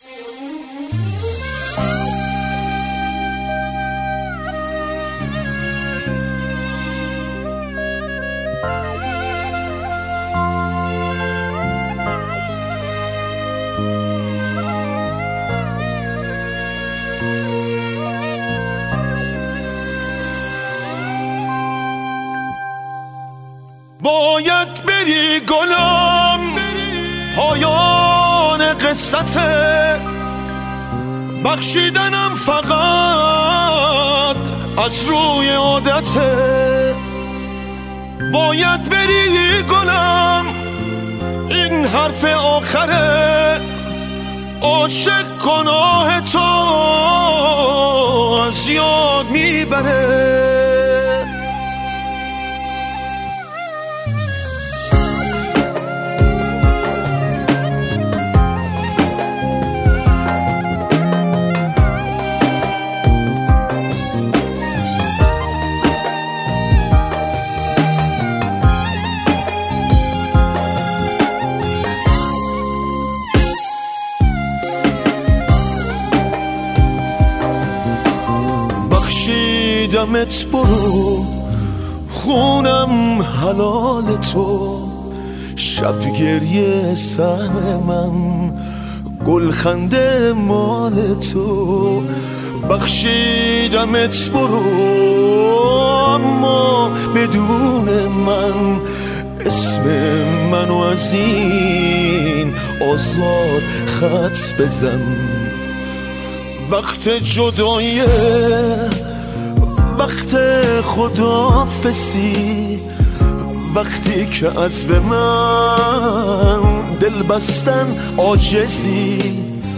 باید بری گلم، پایان قصته، بخشیدنم فقط از روی عادته. باید بری گلم، این حرف آخره، عاشق گناه تو از یاد میبره. دمت برو، خونم حلال تو، شب گریه سهم من، گلخنده مال تو. بخشیدمت برو، اما بدون من، اسم منو از این آزاد خط بزن. وقت جداییه، وقت خداحافظی، وقتی که از به من دل بستن عاجزی.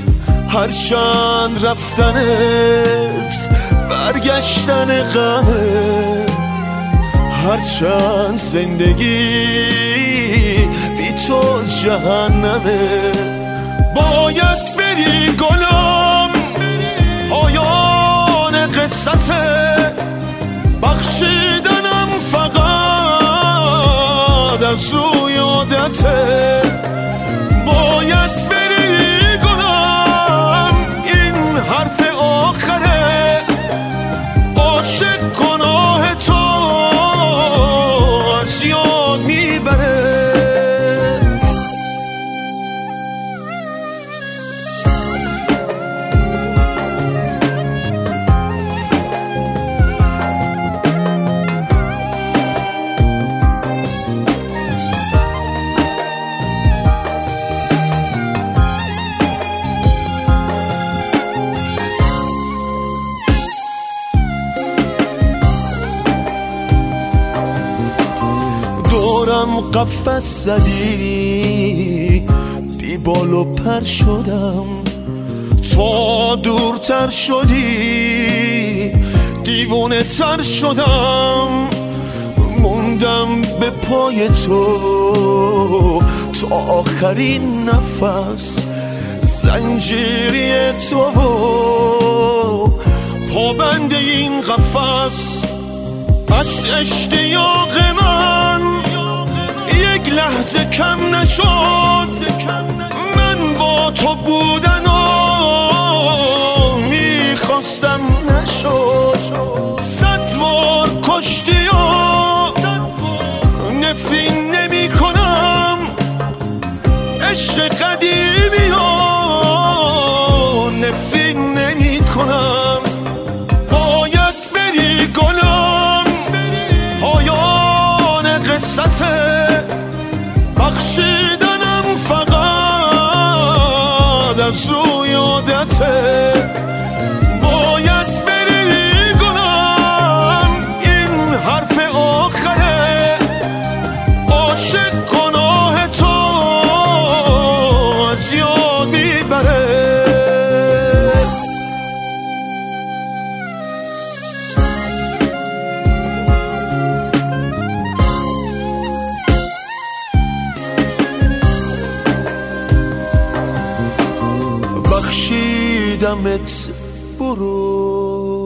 هرچند رفتنت برگشتن غمه، هرچند زندگی بی تو جهنمه. باید بری گلم، پایان قصته، بخشیدنم فقط از روی عادته. باید بری گلم، این حرف آخره، عاشق گناه تو از یاد میبره. قفس زدی، بی بال و پر شدم، تا دورتر شدی دیوونه تر شدم. موندم به پای تو تا آخرین نفس، زنجیری تو پابند این قفس. از اشتیاق من یک لحظه کم نشد، من با تو بودنو میخواستم نشد. 100 بار کشتی و نفرین نمی کنم، عشق قدیمی و نفرین نمی کنم. باید بری گلم، پایان قصته، بخشیدنم فقط از روی عادته. باید بری گلم، این حرف آخره، عاشق گناه تو از یاد میبره. بخشیدمت برو.